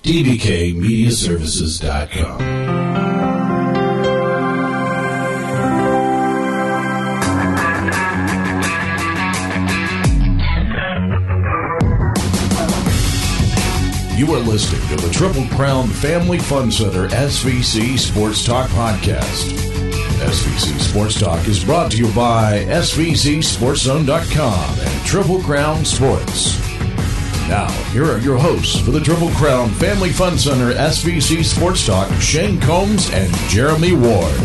dbkmediaservices.com. You are listening to the Triple Crown Family Fun Center SVC Sports Talk Podcast. SVC Sports Talk is brought to you by SVCSportsZone.com and Triple Crown Sports. Now, here are your hosts for the Triple Crown Family Fun Center SVC Sports Talk, Shane Combs and Jeremy Ward.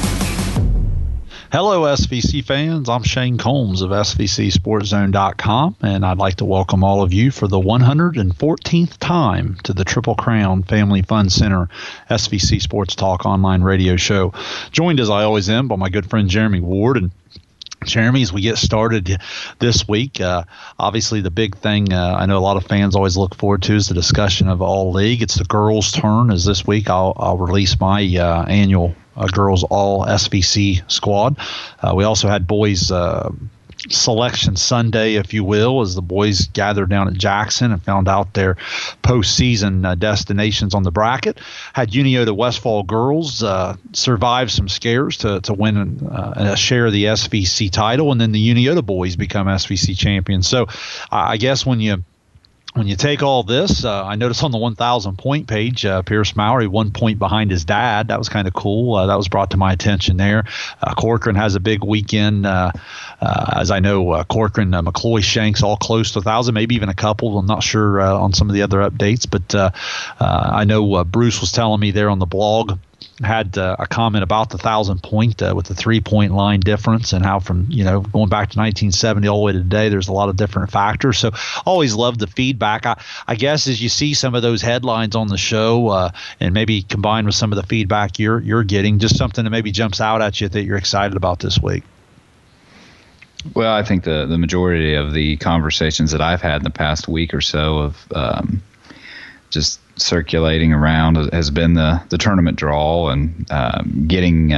Hello, SVC fans. I'm Shane Combs of SVCSportsZone.com, and I'd like to welcome all of you for the 114th time to the Triple Crown Family Fun Center SVC Sports Talk online radio show. Joined, as I always am, by my good friend Jeremy Ward. And Jeremy, as we get started this week, obviously the big thing I know a lot of fans always look forward to is the discussion of All League. It's the girls' turn, as this week I'll release my annual girls all SVC squad. We also had boys selection Sunday, if you will, as the boys gathered down at Jackson and found out their postseason destinations on the bracket. Had Uniota Westfall girls survive some scares to win a share of the SVC title, and then the Uniota boys become SVC champions. So I guess when you take all this, I noticed on the 1,000 point page, Pierce Mowry 1 point behind his dad. That was kind of cool. That was brought to my attention there. Corcoran has a big weekend. As I know, Corcoran, McCloy, Shanks all close to 1,000, maybe even a couple. I'm not sure on some of the other updates, but I know Bruce was telling me there on the blog, had a comment about the 1,000 point with the 3-point line difference, and how from going back to 1970 all the way to today, there's a lot of different factors. So always love the feedback. I guess as you see some of those headlines on the show, and maybe combined with some of the feedback you're getting, just something that maybe jumps out at you that you're excited about this week. Well, I think the majority of the conversations that I've had in the past week or so of just circulating around has been the tournament draw and getting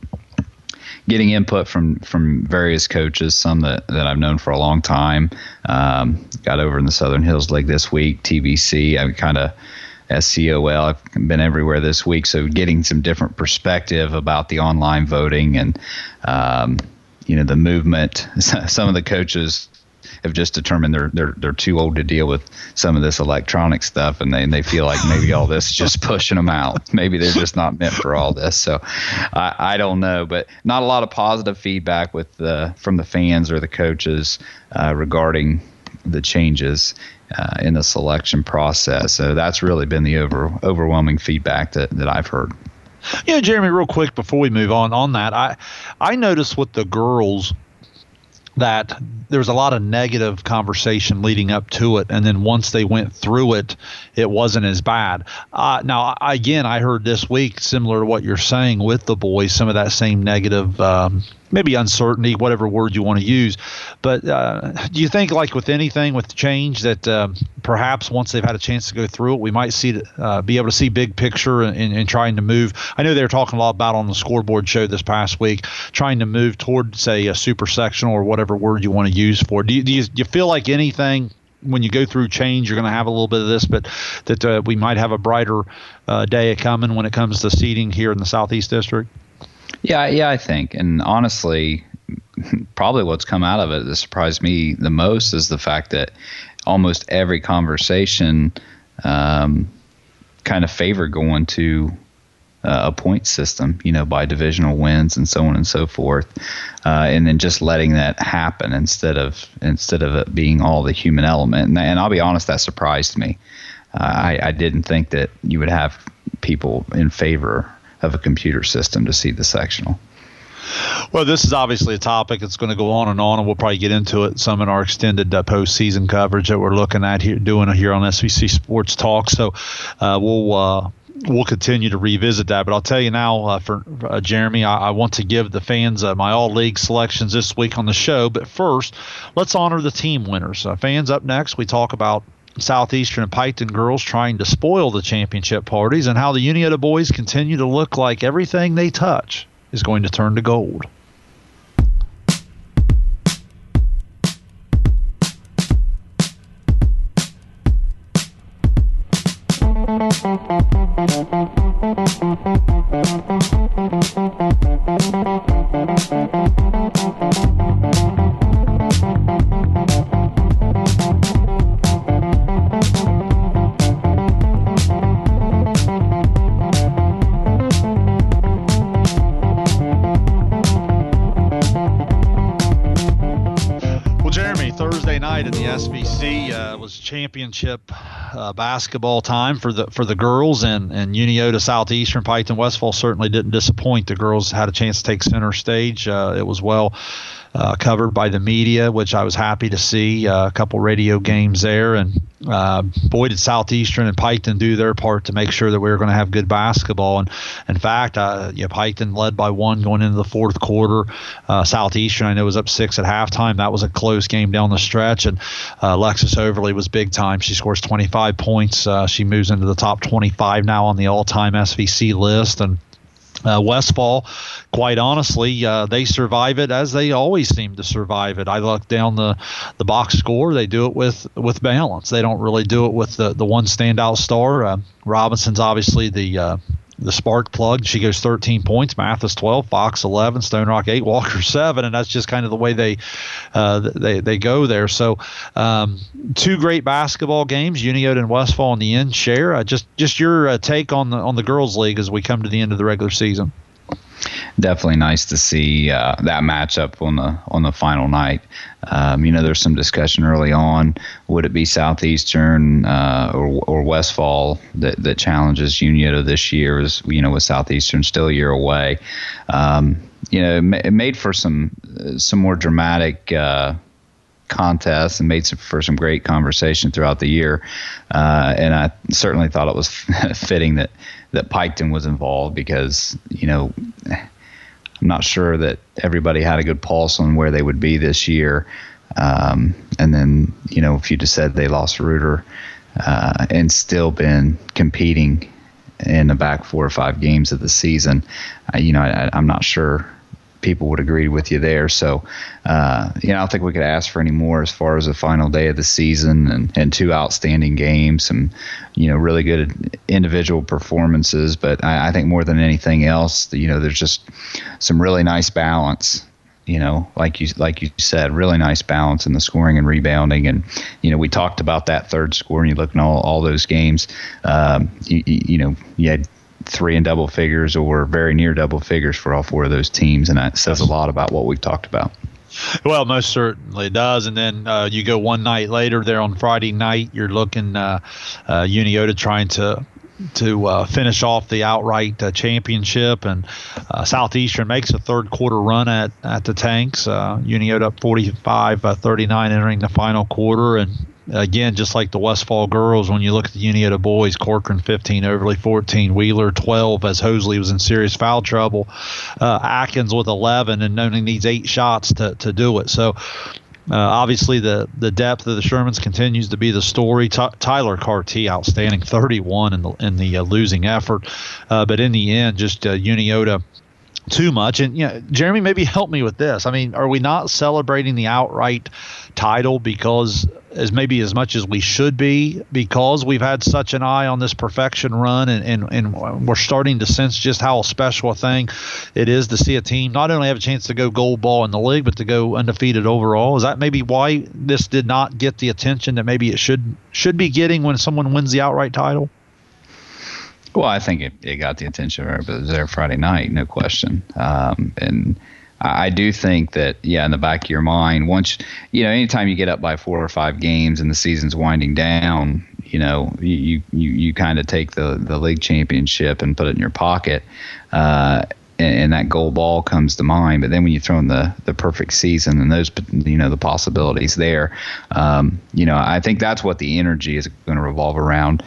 input from various coaches, some that I've known for a long time. Got over in the Southern Hills League this week, TBC. I'm kind of SCOL. I've been everywhere this week, so getting some different perspective about the online voting and the movement. Some of the coaches have just determined they're too old to deal with some of this electronic stuff, and they feel like maybe all this is just pushing them out. Maybe they're just not meant for all this. So I don't know, but not a lot of positive feedback from the fans or the coaches regarding the changes in the selection process. So that's really been the overwhelming feedback that I've heard. Jeremy, real quick before we move on that, I noticed with the girls that there was a lot of negative conversation leading up to it, and then once they went through it, it wasn't as bad. Now, again, I heard this week, similar to what you're saying with the boys, some of that same negative, maybe uncertainty, whatever word you want to use. But do you think, like with anything, with change, that perhaps once they've had a chance to go through it, we might be able to see big picture in trying to move? I know they were talking a lot about on the scoreboard show this past week, trying to move toward, say, a super sectional or whatever word you want to use for. Do you feel like anything, when you go through change, you're going to have a little bit of this, but that we might have a brighter day coming when it comes to seating here in the Southeast District? Yeah, I think. And honestly, probably what's come out of it that surprised me the most is the fact that almost every conversation kind of favored going to a point system, by divisional wins and so on and so forth, and then just letting that happen instead of it being all the human element. And I'll be honest, that surprised me. I didn't think that you would have people in favor of a computer system to see the sectional. Well, this is obviously a topic that's going to go on, and we'll probably get into it some in our extended postseason coverage that we're looking at doing here on SVC Sports Talk. So we'll continue to revisit that. But I'll tell you now, for Jeremy, I want to give the fans my all-league selections this week on the show. But first, let's honor the team winners. Fans, up next, we talk about Southeastern and Piketon girls trying to spoil the championship parties, and how the Uniota boys continue to look like everything they touch is going to turn to gold. Was championship basketball time for the girls, and Uniota Southeastern Piketon Westfall certainly didn't disappoint. The girls had a chance to take center stage. It was well covered by the media, which I was happy to see. A couple radio games there, and boy, did Southeastern and Piketon do their part to make sure that we were going to have good basketball. And in fact, Piketon led by 1 going into the fourth quarter. Southeastern, I know, was up 6 at halftime. That was a close game down the stretch, and Alexis Overly was big time. She scores 25 points. She moves into the top 25 now on the all-time SVC list, and Westfall, quite honestly, they survive it as they always seem to survive it. I look down the box score. They do it with balance. They don't really do it with the one standout star. Robinson's obviously the spark plug. She goes 13 points, Mathis 12, Fox 11, Stone Rock 8, Walker 7, and that's just kind of the way they go there. So 2 great basketball games, Uniota and Westfall in the end. Share just your take on the girls' league as we come to the end of the regular season. Definitely nice to see that matchup on the final night. There's some discussion early on. Would it be Southeastern or Westfall that challenges Uniota this year? With Southeastern still a year away. It made for some more dramatic contests and made for some great conversation throughout the year. And I certainly thought it was fitting that Piketon was involved because, I'm not sure that everybody had a good pulse on where they would be this year. And then, if you just said they lost Reuter and still been competing in the back 4 or 5 games of the season, I'm not sure people would agree with you there. So, I don't think we could ask for any more as far as the final day of the season and 2 outstanding games and, really good individual performances. But I think more than anything else, there's just some really nice balance. Like you said, really nice balance in the scoring and rebounding. And, we talked about that third score, and you look at all those games, you had 3 in double figures or very near double figures for all 4 of those teams. And that says a lot about what we've talked about. Well, most certainly does. And then you go one night later there on Friday night, you're looking Uniota trying to finish off the outright championship, and Southeastern makes a third quarter run at the Tanks. Uniota up 45-39 entering the final quarter, and again, just like the Westfall girls, when you look at the Uniota boys, Corcoran 15, Overly 14, Wheeler 12, as Hosley was in serious foul trouble, Atkins with 11, and only needs 8 shots to do it. So obviously the depth of the Shermans continues to be the story. Tyler Carty, outstanding, 31 in the losing effort, but in the end, just Uniota too much. And Jeremy, maybe help me with this. I mean, are we not celebrating the outright title because as much as we should be, because we've had such an eye on this perfection run, and we're starting to sense just how special a thing it is to see a team not only have a chance to go gold ball in the league, but to go undefeated overall? Is that maybe why this did not get the attention that maybe it should be getting when someone wins the outright title? Well, I think it got the attention of it was there Friday night, no question. And I do think that, in the back of your mind, once, anytime you get up by 4 or 5 games and the season's winding down, you kind of take the league championship and put it in your pocket. And that gold ball comes to mind. But then when you throw in the perfect season and those, the possibilities there, I think that's what the energy is going to revolve around.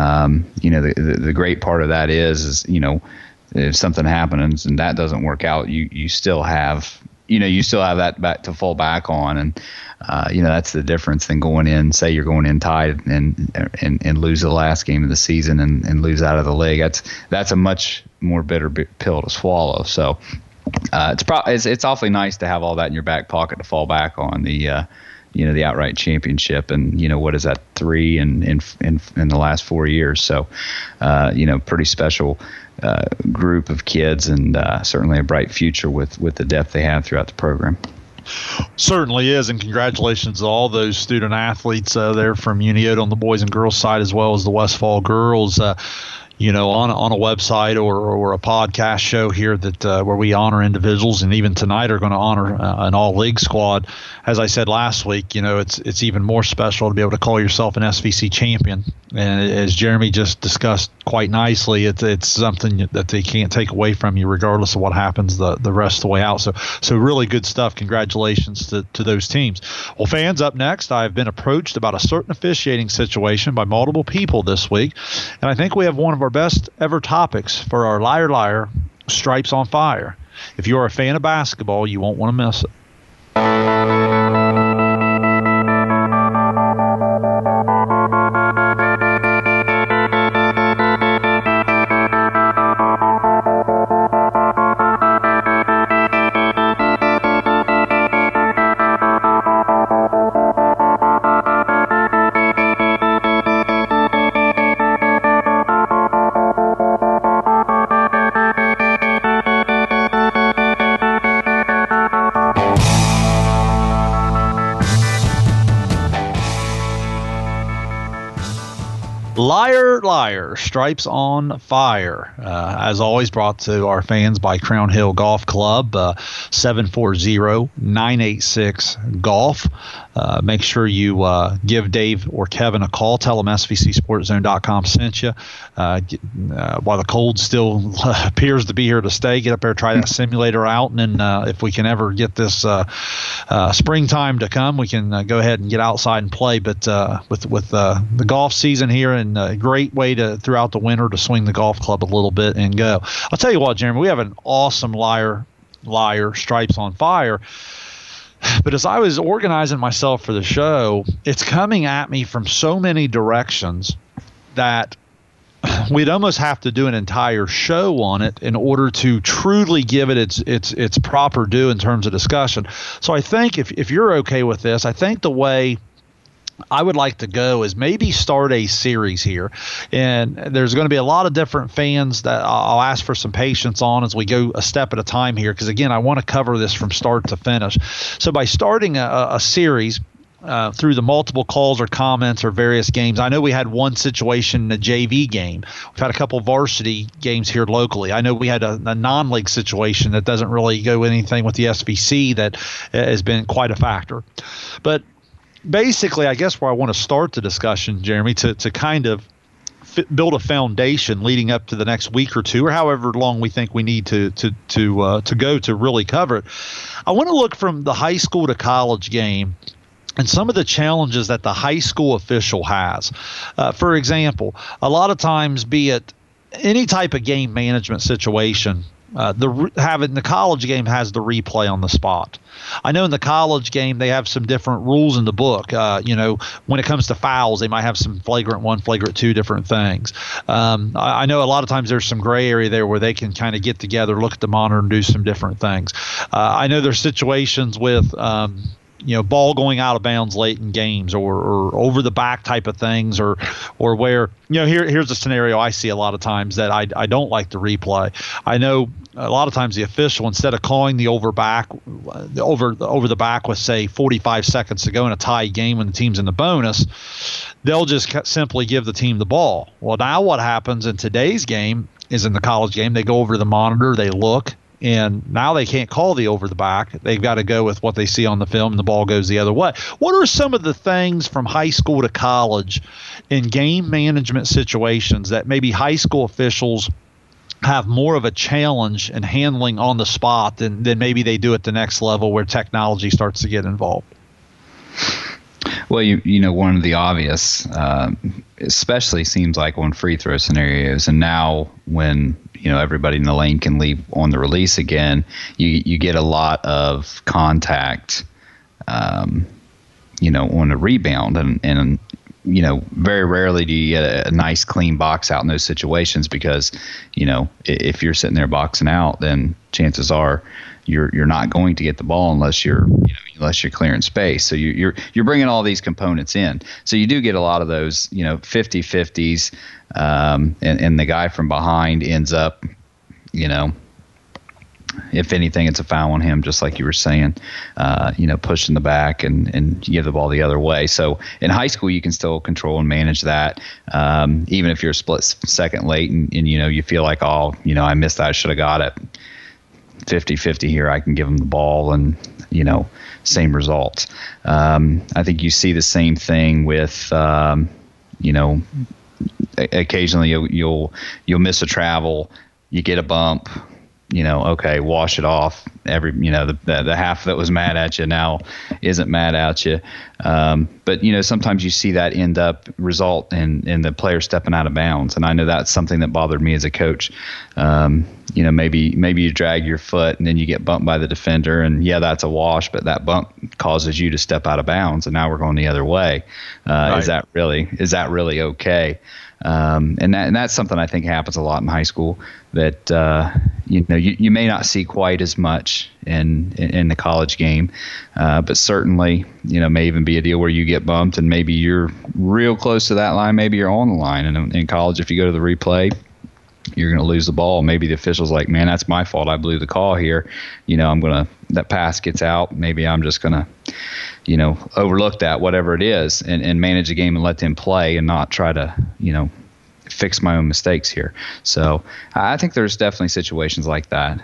The great part of that is if something happens and that doesn't work out, you still have that back to fall back on. And, that's the difference than going in, say you're going in tied and lose the last game of the season and lose out of the league. That's a much more bitter pill to swallow. So it's awfully nice to have all that in your back pocket to fall back on. The the outright championship, and what is that, 3 in the last 4 years. So pretty special group of kids, and certainly a bright future with the depth they have throughout the program. Certainly is, and congratulations to all those student athletes there from Uniota on the boys and girls side, as well as the Westfall girls. On a website or a podcast show here that where we honor individuals, and even tonight are going to honor an all-league squad. As I said last week, it's even more special to be able to call yourself an SVC champion. And as Jeremy just discussed quite nicely, it's something that they can't take away from you, regardless of what happens the rest of the way out. So really good stuff. Congratulations to those teams. Well, fans, up next, I've been approached about a certain officiating situation by multiple people this week, and I think we have one of our best ever topics for our Liar Liar Stripes on Fire. If you're a fan of basketball, you won't want to miss it. Liar, Liar, Stripes on Fire. As always, brought to our fans by Crown Hill Golf Club, 740-986-GOLF. Make sure you give Dave or Kevin a call. Tell them SVCSportsZone.com sent you. While the cold still appears to be here to stay, get up there, try that simulator out, and then if we can ever get this springtime to come, we can go ahead and get outside and play. But with the golf season here, and a great way to throughout the winter to swing the golf club a little bit and go. I'll tell you what, Jeremy, we have an awesome Liar, Stripes on Fire. But as I was organizing myself for the show, it's coming at me from so many directions that we'd almost have to do an entire show on it in order to truly give it its proper due in terms of discussion. So I think if you're okay with this, I think the way I would like to go is maybe start a series here, and there's going to be a lot of different fans that I'll ask for some patience on as we go a step at a time here, because again, I want to cover this from start to finish. So by starting a series through the multiple calls or comments or various games, I know we had one situation in a JV game. We've had a couple varsity games here locally. I know we had a non-league situation that doesn't really go anything with the SVC that has been quite a factor. But basically, I guess where I want to start the discussion, Jeremy, to kind of build a foundation leading up to the next week or two, or however long we think we need to go to really cover it. I want to look from the high school to college game and some of the challenges that the high school official has. For example, a lot of times, be it any type of game management situation, the college game has the replay on the spot. I know in the college game they have some different rules in the book. When it comes to fouls, they might have some flagrant 1, flagrant 2 different things. I know a lot of times there's some gray area there where they can kind of get together, look at the monitor, and do some different things. I know there's situations with ball going out of bounds late in games, or over the back type of things, or where, here's a scenario I see a lot of times that I don't like the replay. I know a lot of times the official, instead of calling the over the back with, say, 45 seconds to go in a tie game when the team's in the bonus, they'll just simply give the team the ball. Well, now what happens in today's game is, in the college game, they go over to the monitor, they look, and now they can't call the over the back. They've got to go with what they see on the film, and the ball goes the other way. What are some of the things from high school to college in game management situations that maybe high school officials have more of a challenge in handling on the spot than maybe they do at the next level where technology starts to get involved? Well, one of the obvious, especially seems like on free throw scenarios, and now when everybody in the lane can leave on the release again, you get a lot of contact, on a rebound, and very rarely do you get a nice clean box out in those situations, because if you're sitting there boxing out, then chances are you're not going to get the ball unless you're unless you're clearing space. So you're bringing all these components in. So you do get a lot of those, 50-50s, and the guy from behind ends up, if anything, it's a foul on him, just like you were saying, pushing the back and give the ball the other way. So in high school, you can still control and manage that, even if you're a split second late and you feel like, I missed that, I should have got it. 50-50 here, I can give them the ball and, same results. I think you see the same thing with, occasionally you'll miss a travel, you get a bump, okay, wash it off. The half that was mad at you now isn't mad at you. But sometimes you see that result in the player stepping out of bounds. And I know that's something that bothered me as a coach. Maybe you drag your foot and then you get bumped by the defender, and that's a wash, but that bump causes you to step out of bounds, and now we're going the other way. Right. Is that really okay? And that's something I think happens a lot in high school that you may not see quite as much in the college game, but certainly may even be a deal where you get bumped and maybe you're real close to that line, maybe you're on the line. And in college, if you go to the replay, you're going to lose the ball. Maybe the official's like, man, that's my fault. I blew the call here. That pass gets out. Maybe I'm just going to, overlook that, whatever it is, and manage the game and let them play and not try to, fix my own mistakes here. So I think there's definitely situations like that.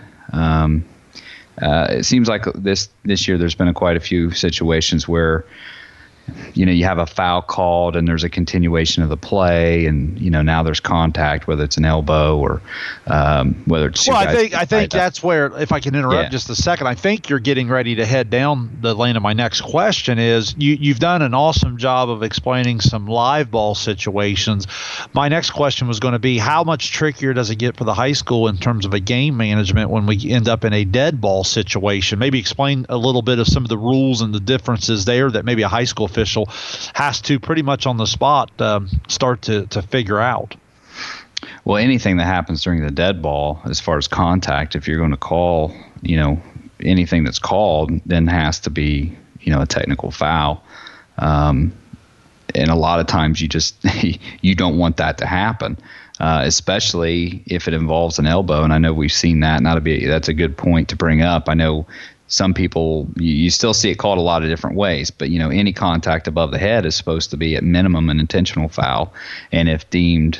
It seems like this year there's been quite a few situations where you have a foul called and there's a continuation of the play, and now there's contact, whether it's an elbow or whether it's I think that's where, if I can interrupt just a second, I think you're getting ready to head down the lane of my next question. Is you've done an awesome job of explaining some live ball situations. My next question was going to be, how much trickier does it get for the high school in terms of a game management when we end up in a dead ball situation? Maybe explain a little bit of some of the rules and the differences there that maybe a high school official has to pretty much on the spot start to figure out. Well, anything that happens during the dead ball, as far as contact, if you're going to call, anything that's called, then has to be, a technical foul. And a lot of times you don't want that to happen, especially if it involves an elbow. And I know we've seen that, and that's a good point to bring up. I know some people, you still see it called a lot of different ways, but any contact above the head is supposed to be at minimum an intentional foul, and if deemed,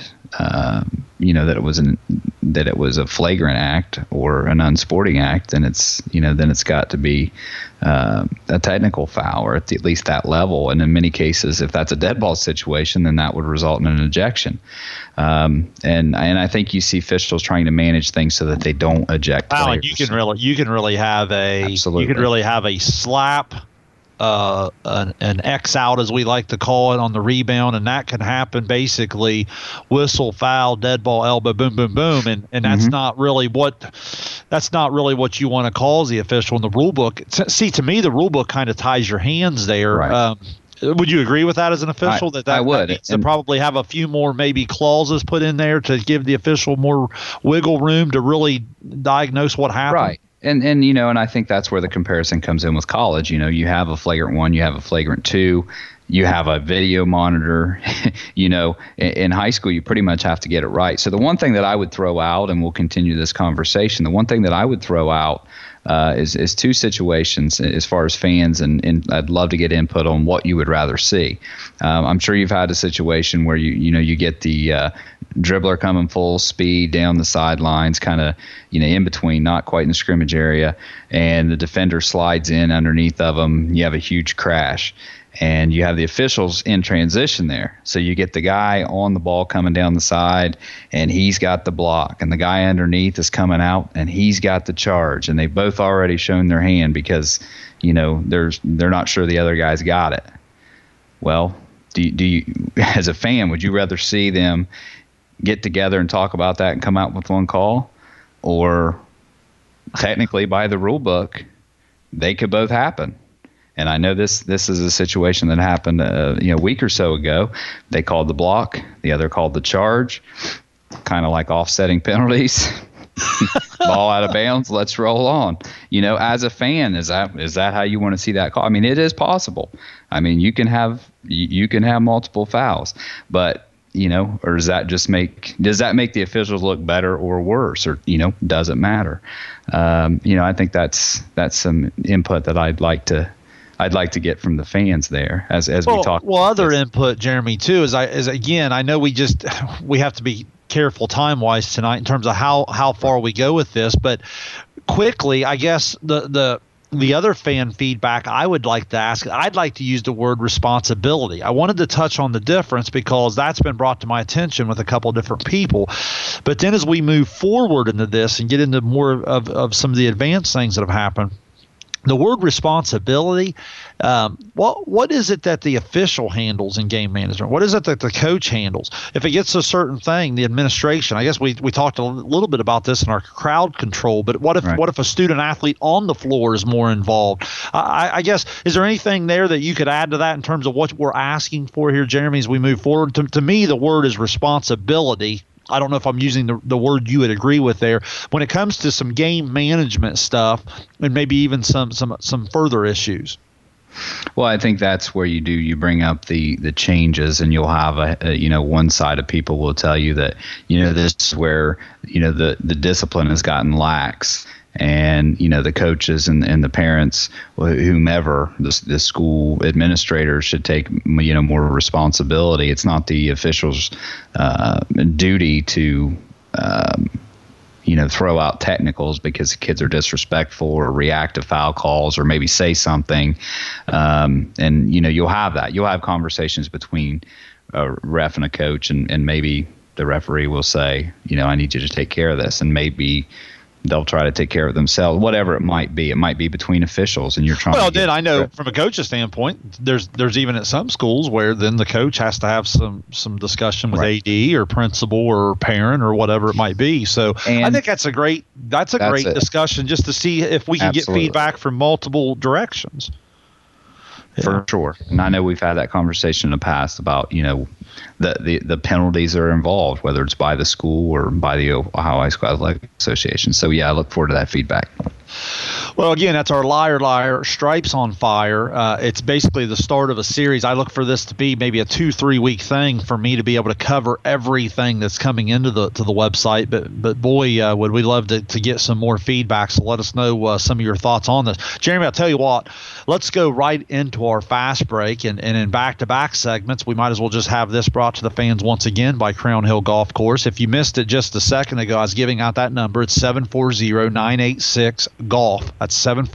that it was a flagrant act or an unsporting act, then it's got to be a technical foul, or at least that level. And in many cases, if that's a dead ball situation, then that would result in an ejection. And I think you see officials trying to manage things so that they don't eject players. And you can really have a slap, an X out, as we like to call it, on the rebound, and that can happen basically whistle, foul, dead ball, elbow, boom, boom, boom, and that's not really what you want to call as the official in the rule book. See, to me, the rule book kind of ties your hands there. Right. Would you agree with that as an official? I would. That needs to probably have a few more maybe clauses put in there to give the official more wiggle room to really diagnose what happened. Right. And and I think that's where the comparison comes in with college. You have a flagrant 1, you have a flagrant 2, you have a video monitor. In high school, you pretty much have to get it right. So the one thing that I would throw out, and we'll continue this conversation, the one thing that I would throw out is two situations as far as fans, and I'd love to get input on what you would rather see. I'm sure you've had a situation where you get the dribbler coming full speed down the sidelines, kind of in between, not quite in the scrimmage area, and the defender slides in underneath of them. You have a huge crash, and you have the officials in transition there. So you get the guy on the ball coming down the side, and he's got the block, and the guy underneath is coming out, and he's got the charge, and they've both already shown their hand because they're not sure the other guy's got it. Well, do you as a fan, would you rather see them get together and talk about that and come out with one call, or technically by the rule book they could both happen? And I know this is a situation that happened a week or so ago. They called the block, the other called the charge, kind of like offsetting penalties. Ball out of bounds, let's roll on. As a fan, is that how you want to see that call? I mean, it is possible. I mean, you can have multiple fouls, but or does that make the officials look better or worse, or does it matter? I think that's some input that I'd like to get from the fans there as we talk. Well, other input, Jeremy, too, is again, I know we have to be careful time-wise tonight in terms of how far we go with this, but quickly, I guess the other fan feedback I would like to ask, I'd like to use the word responsibility. I wanted to touch on the difference because that's been brought to my attention with a couple of different people. But then as we move forward into this and get into more of some of the advanced things that have happened, the word responsibility, what is it that the official handles in game management? What is it that the coach handles? If it gets a certain thing, the administration, I guess we talked a little bit about this in our crowd control, but what if a student athlete on the floor is more involved? I guess, is there anything there that you could add to that in terms of what we're asking for here, Jeremy, as we move forward? To me, the word is responsibility. I don't know if I'm using the word you would agree with there. When it comes to some game management stuff and maybe even some further issues. Well, I think that's where you bring up the changes, and you'll have one side of people will tell you that this is where the discipline has gotten lax. And the coaches and the parents, whomever, the school administrators should take more responsibility. It's not the officials' duty to throw out technicals because the kids are disrespectful or react to foul calls or maybe say something. And you'll have that. You'll have conversations between a ref and a coach, and maybe the referee will say, I need you to take care of this, and maybe they'll try to take care of themselves, whatever it might be. It might be between officials, and you're trying to then I know from a coach's standpoint, there's even at some schools where then the coach has to have some discussion with AD or principal or parent or whatever it might be. So I think that's a great discussion just to see if we can get feedback from multiple directions. For sure. And I know we've had that conversation in the past about, the penalties that are involved, whether it's by the school or by the Ohio High School Athletic Association. So, I look forward to that feedback. Well, again, that's our Liar Stripes on Fire. It's basically the start of a series. I look for this to be maybe a 2-3 week thing for me to be able to cover everything that's coming into the website. But boy, would we love to get some more feedback. So let us know some of your thoughts on this. Jeremy, I'll tell you what, let's go right into our fast break. And in back-to-back segments, we might as well just have this brought to the fans once again by Crown Hill Golf Course. If you missed it just a second ago, I was giving out that number. It's 740-986-GOLF. That's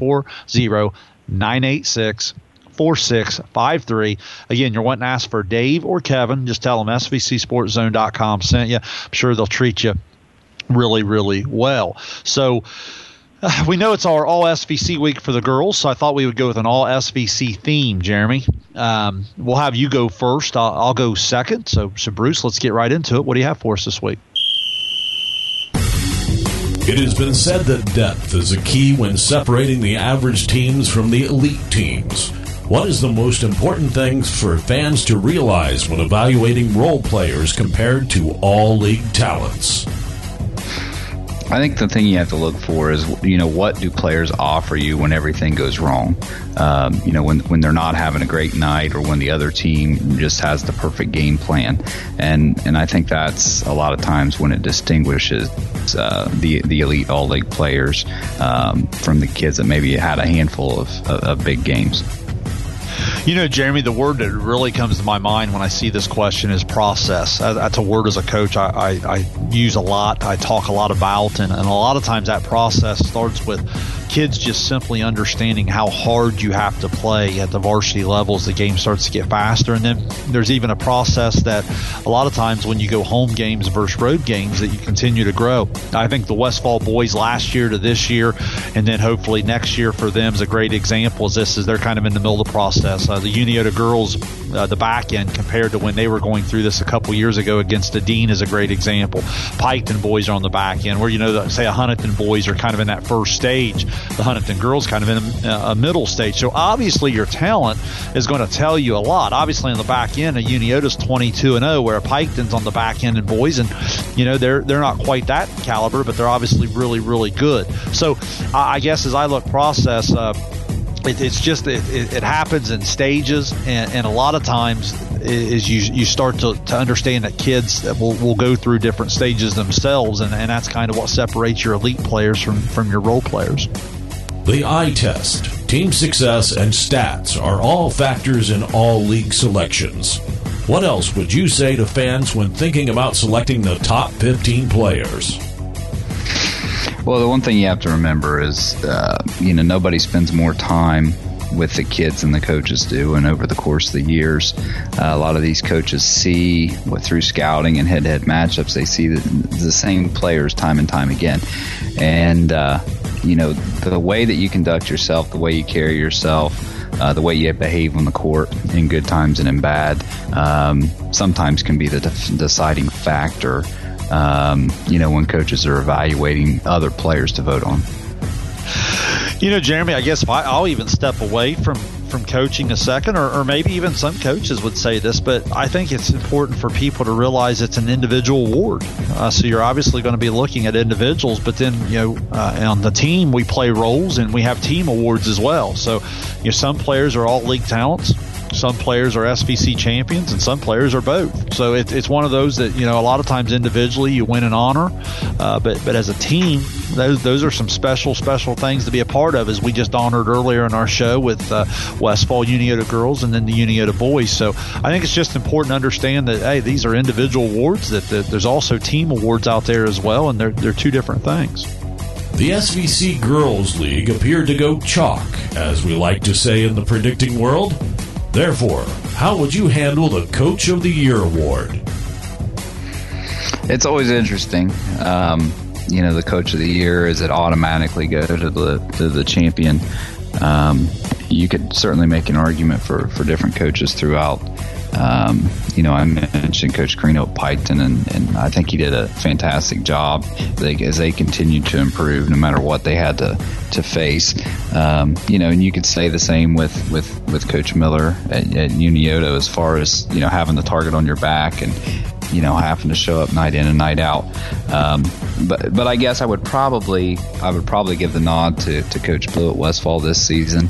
740-986-4653. Again, you're wanting to ask for Dave or Kevin. Just tell them SVCSportsZone.com sent you. I'm sure they'll treat you really, really well. So we know it's our all SVC week for the girls, so I thought we would go with an all SVC theme, Jeremy. We'll have you go first. I'll go second. So Bruce, let's get right into it. What do you have for us this week? It has been said that depth is a key when separating the average teams from the elite teams. What is the most important thing for fans to realize when evaluating role players compared to all league talents? I think the thing you have to look for is, what do players offer you when everything goes wrong? When they're not having a great night, or when the other team just has the perfect game plan. And I think that's a lot of times when it distinguishes the elite all-league players from the kids that maybe had a handful of big games. Jeremy, the word that really comes to my mind when I see this question is process. That's a word as a coach I use a lot, I talk a lot about, and a lot of times that process starts with kids just simply understanding how hard you have to play at the varsity level as the game starts to get faster. And then there's even a process that a lot of times when you go home games versus road games that you continue to grow. I think the Westfall boys last year to this year, and then hopefully next year for them is a great example. As they're kind of in the middle of the process. The Uniota girls, the back end compared to when they were going through this a couple years ago against the Dean is a great example. Piketon boys are on the back end, where say a Huntington boys are kind of in that first stage. the Huntington girls kind of in a middle stage. So obviously your talent is going to tell you a lot. Obviously on the back end, a Uniota's 22-0, where a Piketon's on the back end in boys, and they're not quite that caliber, but they're obviously really, really good. So I guess as I look process, it's just it happens in stages, and a lot of times is you start to understand that kids that will go through different stages themselves, and that's kind of what separates your elite players from your role players. The eye test, team success, and stats are all factors in all league selections. What else would you say to fans when thinking about selecting the top 15 players? Well, the one thing you have to remember is, nobody spends more time with the kids than the coaches do. And over the course of the years, a lot of these coaches see through scouting and head-to-head matchups, they see the same players time and time again. And, the way that you conduct yourself, the way you carry yourself, the way you behave on the court in good times and in bad, sometimes can be the deciding factor when coaches are evaluating other players to vote on. Jeremy, I guess I'll even step away from coaching a second, or maybe even some coaches would say this, but I think it's important for people to realize it's an individual award. So you're obviously going to be looking at individuals, but then, on the team, we play roles and we have team awards as well. So, some players are all league talents. Some players are SVC champions, and some players are both. So it's one of those that, a lot of times individually you win an honor, but as a team, those are some special things to be a part of, as we just honored earlier in our show with Westfall Uniota girls and then the Uniota boys. So I think it's just important to understand that, hey, these are individual awards, that there's also team awards out there as well, and they're two different things. The SVC Girls League appeared to go chalk, as we like to say in the predicting world. Therefore, how would you handle the Coach of the Year award? It's always interesting. The Coach of the Year, is it automatically go to the champion? You could certainly make an argument for different coaches throughout. I mentioned Coach Carino at Piketon, and I think he did a fantastic job as they continued to improve, no matter what they had to face. And you could say the same with Coach Miller at Uniota, as far as having the target on your back and having to show up night in and night out. But I guess I would probably give the nod to Coach Blue at Westfall this season.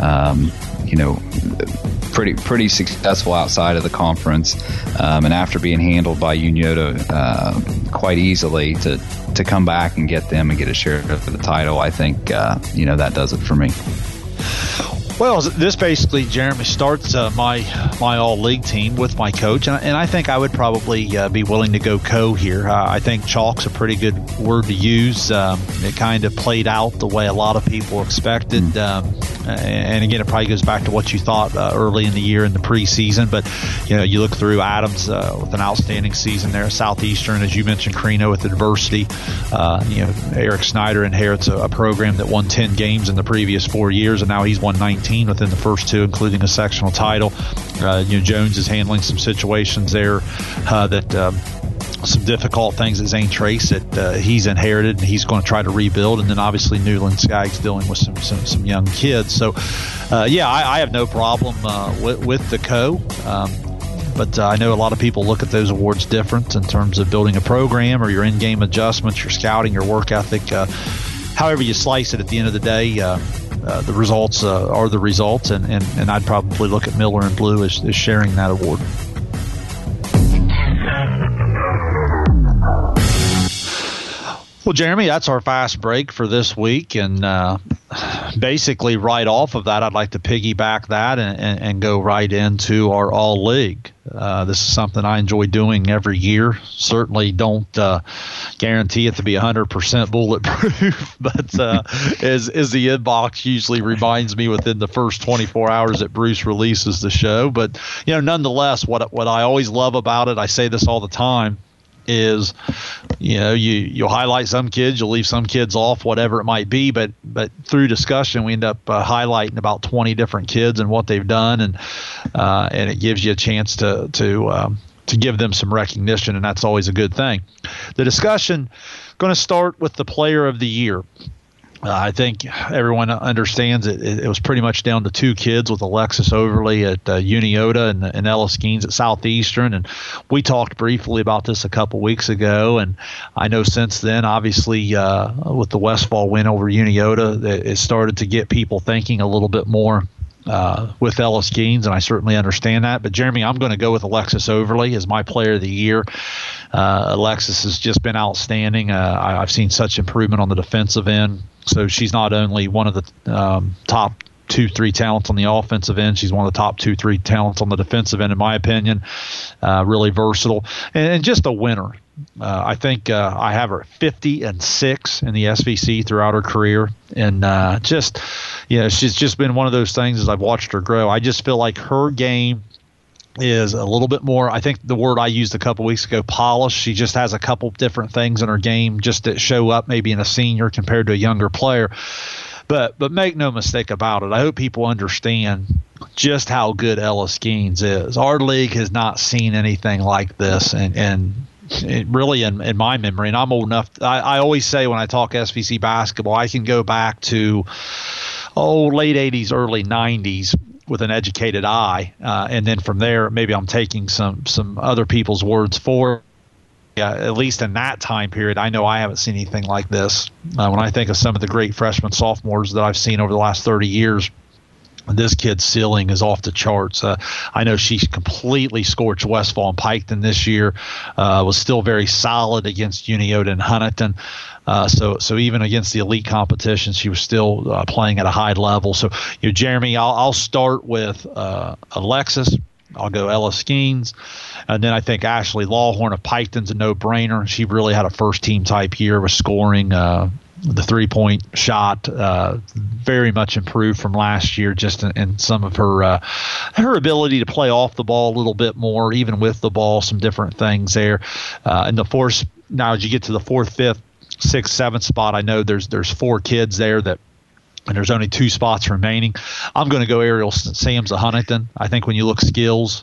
Pretty successful outside of the conference, and after being handled by Uniota quite easily, to come back and get them and get a share of the title, I think that does it for me. Well, this basically, Jeremy, starts my all-league team with my coach, and I think I would probably be willing to go co here. I think chalk's a pretty good word to use. It kind of played out the way a lot of people expected, and again, it probably goes back to what you thought early in the year in the preseason. But you look through Adams with an outstanding season there at Southeastern, as you mentioned, Carino with adversity. Eric Snyder inherits a program that won 10 games in the previous 4 years, and now he's won 19 within the first 2, including a sectional title. Jones is handling some situations there some difficult things at Zane Trace that he's inherited, and he's going to try to rebuild. And then obviously Newland Skaggs dealing with some young kids. So I have no problem with the co. But I know a lot of people look at those awards different in terms of building a program or your in-game adjustments, your scouting, your work ethic. However you slice it, at the end of the day, the results are the results, and I'd probably look at Miller and Blue as sharing that award. Well, Jeremy, that's our fast break for this week, and basically right off of that, I'd like to piggyback that and go right into our all-league. This is something I enjoy doing every year. Certainly don't guarantee it to be 100% bulletproof, but as the inbox usually reminds me within the first 24 hours that Bruce releases the show. But nonetheless, what I always love about it, I say this all the time, is you'll highlight some kids, you'll leave some kids off, whatever it might be, but through discussion we end up highlighting about 20 different kids and what they've done, and it gives you a chance to give them some recognition, and that's always a good thing. The discussion going to start with the player of the year. I think everyone understands it was pretty much down to two kids with Alexis Overly at Uniota and Ellis Gaines at Southeastern. And we talked briefly about this a couple weeks ago. And I know since then, obviously, with the Westfall win over Uniota, it started to get people thinking a little bit more with Ellis Gaines, and I certainly understand that. But, Jeremy, I'm going to go with Alexis Overly as my player of the year. Alexis has just been outstanding. I've seen such improvement on the defensive end. So she's not only one of the top 2-3 talents on the offensive end, she's one of the top 2-3 talents on the defensive end, in my opinion. Really versatile and just a winner. I think I have her 50-6 in the SVC throughout her career, and she's just been one of those things as I've watched her grow. I just feel like her game is a little bit more, I think the word I used a couple weeks ago, polished. She just has a couple different things in her game just that show up maybe in a senior compared to a younger player. But make no mistake about it, I hope people understand just how good Ellis Gaines is. Our league has not seen anything like this, and it really, in my memory, and I'm old enough, I always say when I talk SVC basketball, I can go back to late 80s, early 90s with an educated eye, and then from there, maybe I'm taking some other people's words for. At least in that time period, I know I haven't seen anything like this. When I think of some of the great freshmen, sophomores that I've seen over the last 30 years, this kid's ceiling is off the charts. I know she completely scorched Westfall and Piketon this year, was still very solid against Uniota and Huntington. So even against the elite competition, she was still playing at a high level. So, Jeremy, I'll start with Alexis. I'll go Ellis Gaines. And then I think Ashley Lawhorn of Piketon's a no-brainer. She really had a first-team type year with scoring. The three-point shot very much improved from last year, just in some of her ability to play off the ball a little bit more, even with the ball, some different things there. And the force, now as you get to the 4th, 5th, 6th, 7th spot, I know there's 4 kids there and there's only 2 spots remaining. I'm going to go Ariel Sams of Huntington. I think when you look skills,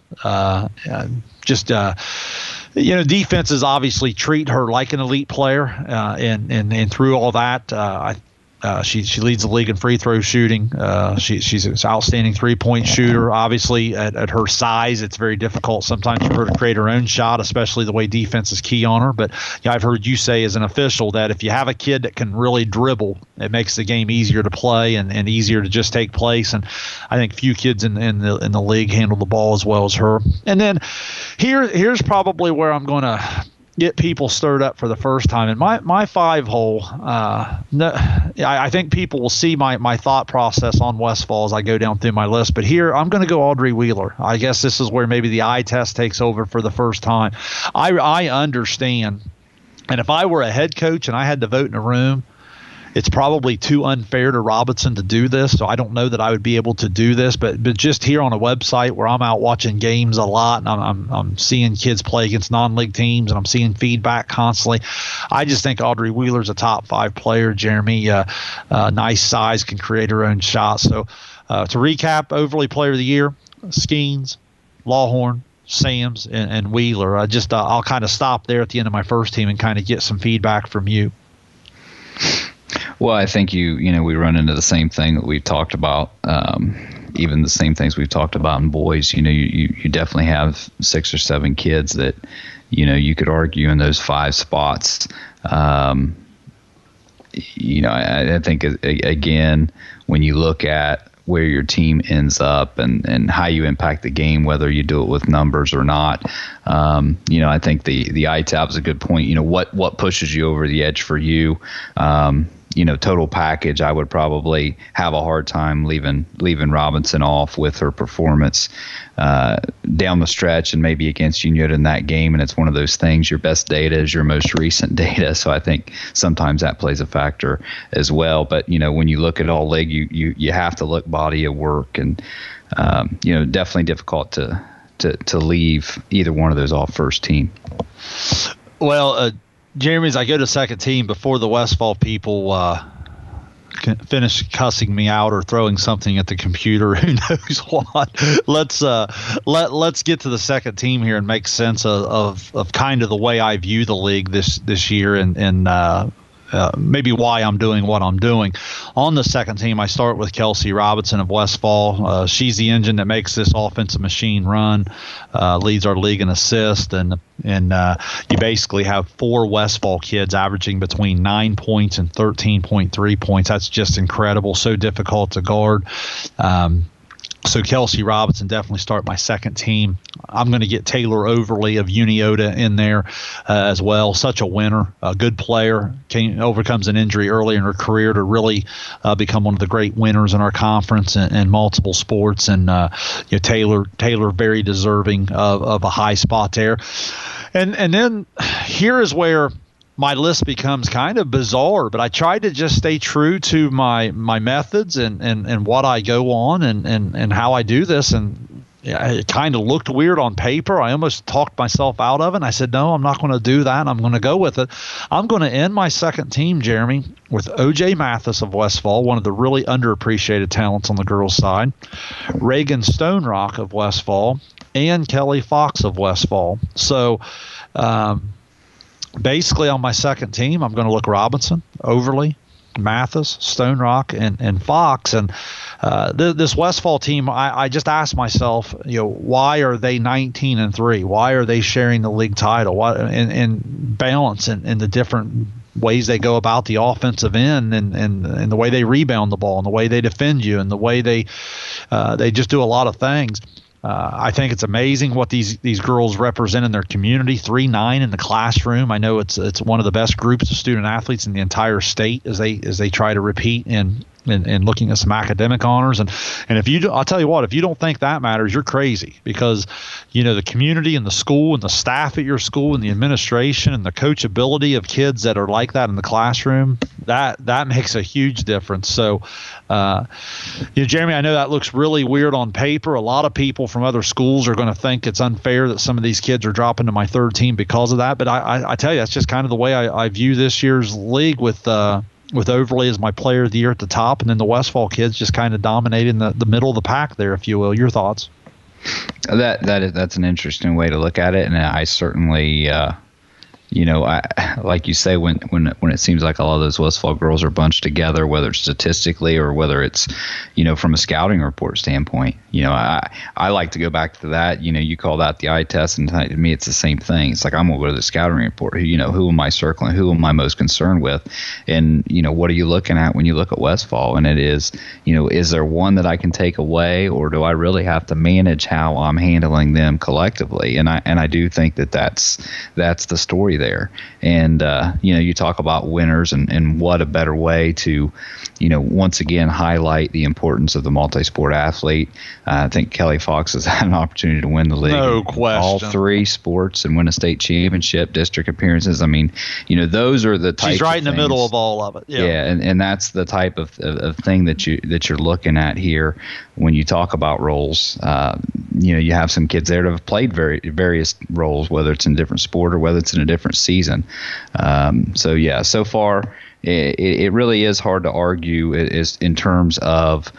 defenses obviously treat her like an elite player, and through all that, she leads the league in free throw shooting. She's an outstanding 3-point shooter. Obviously, at her size, it's very difficult sometimes for her to create her own shot, especially the way defense is key on her. But I've heard you say as an official that if you have a kid that can really dribble, it makes the game easier to play and easier to just take place. And I think few kids in the league handle the ball as well as her. And then here's probably where I'm going to get people stirred up for the first time. And my 5-hole, I think people will see my thought process on Westfall as I go down through my list. But here, I'm going to go Audrey Wheeler. I guess this is where maybe the eye test takes over for the first time. I understand. And if I were a head coach and I had to vote in a room, it's probably too unfair to Robinson to do this, so I don't know that I would be able to do this. But just here on a website where I'm out watching games a lot, and I'm seeing kids play against non-league teams, and I'm seeing feedback constantly, I just think Audrey Wheeler's a top 5 player. Jeremy, nice size, can create her own shot. So to recap, Overly Player of the Year, Skeens, Lawhorn, Sams, and Wheeler. I'll kind of stop there at the end of my first team and kind of get some feedback from you. Well, I think we run into the same thing that we've talked about, even the same things we've talked about in boys. You definitely have 6 or 7 kids that, you could argue in those 5 spots. I think, again, when you look at where your team ends up and how you impact the game, whether you do it with numbers or not. I think the ITAB is a good point. What pushes you over the edge for you? Total package, I would probably have a hard time leaving Robinson off with her performance down the stretch and maybe against Uniota in that game. And it's one of those things, your best data is your most recent data. So I think sometimes that plays a factor as well. But, when you look at all league, you have to look body of work, and, definitely difficult to leave either one of those off first team. Well, Jeremy, as I go to second team, before the Westfall people finish cussing me out or throwing something at the computer, who knows what, let's get to the second team here and make sense of kind of the way I view the league this year and maybe why I'm doing what I'm doing. On the second team, I start with Kelsey Robinson of Westfall. She's the engine that makes this offensive machine run, leads our league in assists, and you basically have 4 Westfall kids averaging between 9 points and 13.3 points. That's just incredible. So difficult to guard. So Kelsey Robinson definitely start my second team. I'm going to get Taylor Overly of Uniota in there as well. Such a winner, a good player, overcomes an injury early in her career to really become one of the great winners in our conference in multiple sports. And Taylor very deserving of a high spot there. And then here is where my list becomes kind of bizarre, but I try to just stay true to my methods and what I go on and how I do this. And it kind of looked weird on paper. I almost talked myself out of it. And I said, no, I'm not going to do that. I'm going to go with it. I'm going to end my second team, Jeremy, with O.J. Mathis of Westfall, one of the really underappreciated talents on the girls' side, Reagan Stonerock of Westfall, and Kelly Fox of Westfall. So, basically, on my second team, I'm going to look Robinson, Overly, Mathis, Stonerock, and Fox. And this Westfall team, I just asked myself, why are they 19-3? Why are they sharing the league title? Why, and balance in the different ways they go about the offensive end and the way they rebound the ball and the way they defend you and the way they just do a lot of things. I think it's amazing what these girls represent in their community. 3-9 in the classroom. I know it's one of the best groups of student athletes in the entire state as they try to repeat in looking at some academic honors. And I'll tell you what, if you don't think that matters, you're crazy, because the community and the school and the staff at your school and the administration and the coachability of kids that are like that in the classroom, that makes a huge difference. So, Jeremy, I know that looks really weird on paper. A lot of people from other schools are going to think it's unfair that some of these kids are dropping to my third team because of that. But I tell you, that's just kind of the way I view this year's league with Overly as my player of the year at the top, and then the Westfall kids just kind of dominating the middle of the pack there, if you will. Your thoughts? That's an interesting way to look at it, and I certainly like you say, when it seems like a lot of those Westfall girls are bunched together, whether it's statistically or whether it's, from a scouting report standpoint, I like to go back to that. You call that the eye test, and to me, it's the same thing. It's like, I'm going to go to the scouting report. Who am I circling? Who am I most concerned with? And, what are you looking at when you look at Westfall? And it is, is there one that I can take away, or do I really have to manage how I'm handling them collectively? And I do think that's the story there. And you talk about winners, and what a better way to once again highlight the importance of the multi-sport athlete. I think Kelly Fox has had an opportunity to win the league, no question, all 3 sports, and win a state championship, district appearances. I mean, those are the types. She's right in the middle of all of it. Yeah, and that's the type of thing that you're looking at here when you talk about roles. You have some kids there that have played various roles, whether it's in a different sport or whether it's in a different season. So far, it really is hard to argue in terms of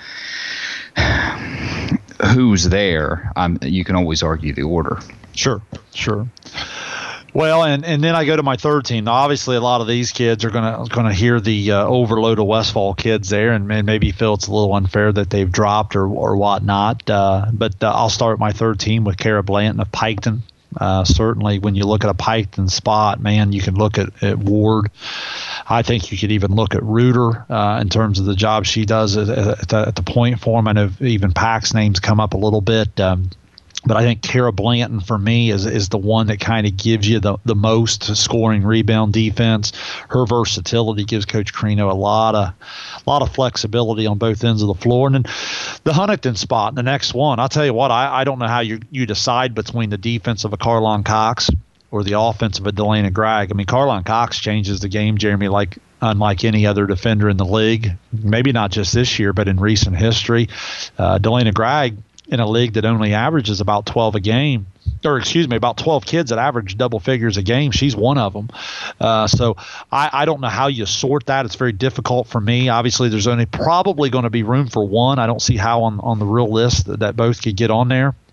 who's there. You can always argue the order. Sure. Well, and then I go to my third team. Now, obviously, a lot of these kids are gonna hear the overload of Westfall kids there, and maybe feel it's a little unfair that they've dropped or whatnot. But I'll start my third team with Kara Blanton of Piketon. Certainly, when you look at a Piketon spot, man, you can look at Ward. I think you could even look at Reuter in terms of the job she does at the point for him. I know even Pack's names come up a little bit. But I think Kara Blanton, for me, is the one that kind of gives you the most scoring, rebound, defense. Her versatility gives Coach Carino a lot of flexibility on both ends of the floor. And then the Huntington spot, the next one, I'll tell you what, I don't know how you decide between the defense of a Carlon Cox or the offense of a Delana Gregg. I mean, Carlon Cox changes the game, Jeremy, unlike any other defender in the league. Maybe not just this year, but in recent history. Delana Gregg, in a league that only averages about 12 a game, about 12 kids that average double figures a game, she's one of them. So I don't know how you sort that. It's very difficult for me. Obviously, there's only probably going to be room for one. I don't see how on the real list that both could get on there.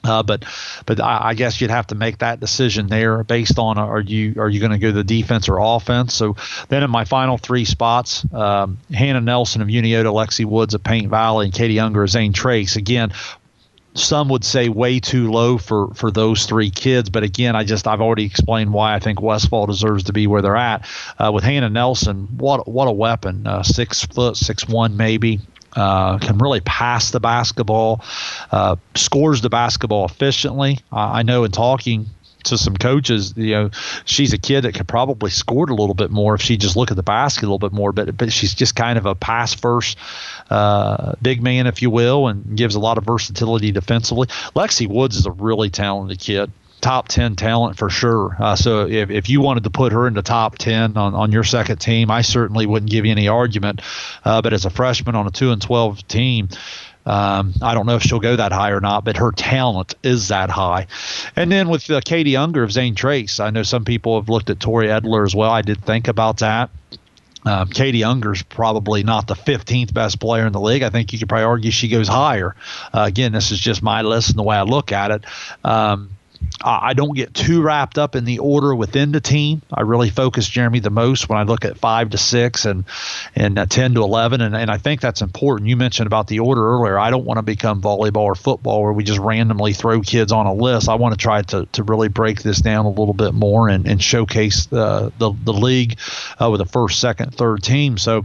But I guess you'd have to make that decision there based on are you going to go the defense or offense. So then in my final three spots, Hannah Nelson of Uniota, Lexi Woods of Paint Valley, and Katie Unger of Zane Trace. Again, some would say way too low for those three kids, but again, I've already explained why I think Westfall deserves to be where they're at. With Hannah Nelson, what a weapon! 6 foot, 6'1" maybe. Can really pass the basketball, scores the basketball efficiently. I know in talking to some coaches, she's a kid that could probably score a little bit more if she just look at the basket a little bit more, but she's just kind of a pass first big man, if you will, and gives a lot of versatility defensively. Lexi Woods is a really talented kid. Top 10 talent for sure. So if you wanted to put her into top 10 on your second team, I certainly wouldn't give you any argument. But as a freshman on a 2-12 team, I don't know if she'll go that high or not, but her talent is that high. And then with Katie Unger of Zane Trace, I know some people have looked at Tori Edler as well. I did think about that. Katie Unger's probably not the 15th best player in the league. I think you could probably argue she goes higher. Again, this is just my list and the way I look at it. I don't get too wrapped up in the order within the team. I really focus, Jeremy, the most when I look at 5 to 6 and 10 to 11, and I think that's important. You mentioned about the order earlier. I don't want to become volleyball or football where we just randomly throw kids on a list. I want to try to really break this down a little bit more and showcase the league with the first, second, third team. So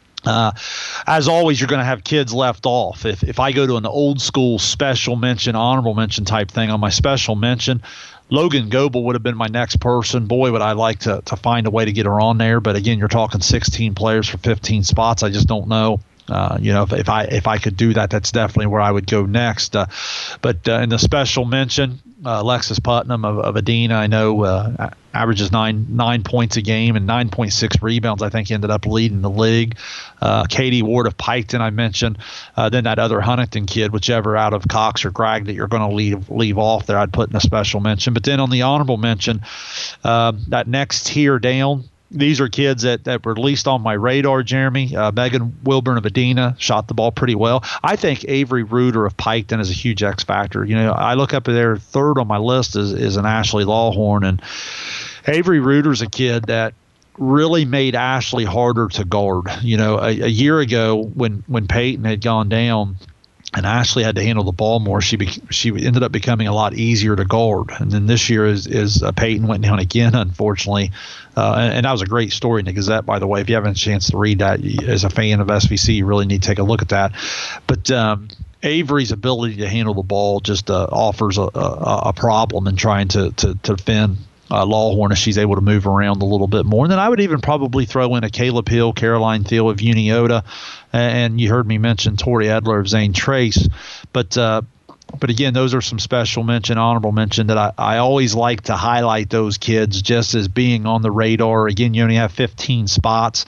as always, you're going to have kids left off. If I go to an old school special mention, honorable mention type thing on my special mention, Logan Goebel would have been my next person. Boy, would I like to find a way to get her on there. But again, you're talking 16 players for 15 spots. I just don't know. If I could do that, that's definitely where I would go next. But in the special mention, Alexis Putnam of Adena, I know averages nine points a game and 9.6 rebounds. I think ended up leading the league. Katie Ward of Piketon, I mentioned. Then that other Huntington kid, whichever out of Cox or Gregg that you're going to leave off there, I'd put in a special mention. But then on the honorable mention, that next tier down, these are kids that were least on my radar, Jeremy. Megan Wilburn of Adena shot the ball pretty well. I think Avery Reuter of Piketon is a huge X factor. I look up there, third on my list is an Ashley Lawhorn. And Avery Reuter's a kid that really made Ashley harder to guard. A year ago when Peyton had gone down, and Ashley had to handle the ball more, she ended up becoming a lot easier to guard. And then this year is Peyton went down again, unfortunately. And that was a great story in the Gazette, by the way. If you haven't a chance to read that as a fan of SVC, you really need to take a look at that. But Avery's ability to handle the ball just offers a problem in trying to defend Lawhorn if she's able to move around a little bit more. And then I would even probably throw in a Caleb Hill, Caroline Thiel of Uniota, and you heard me mention Tori Edler of Zane Trace. But again, those are some special mention, honorable mention that I always like to highlight those kids just as being on the radar. Again, you only have 15 spots.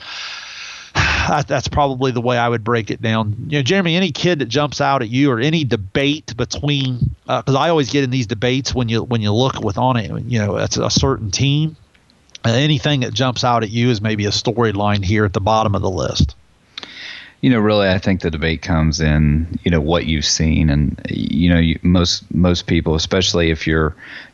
That's probably the way I would break it down. Jeremy, any kid that jumps out at you or any debate between because I always get in these debates when you look with on it, it's a certain team. Anything that jumps out at you is maybe a storyline here at the bottom of the list. Really, I think the debate comes in, what you've seen, and most people, especially if you're